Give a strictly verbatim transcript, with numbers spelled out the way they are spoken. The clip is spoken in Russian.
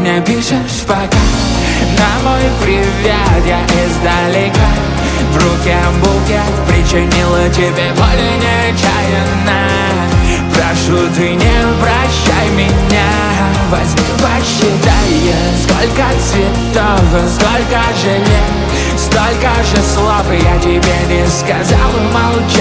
мне пишешь пока на мой привет, я издалека. В руке букет причинила тебе боль нечаянно. Прошу, ты не прощай меня. Возьми, посчитай, сколько цветов, сколько же лет, столько же слов я тебе не сказал, молчи.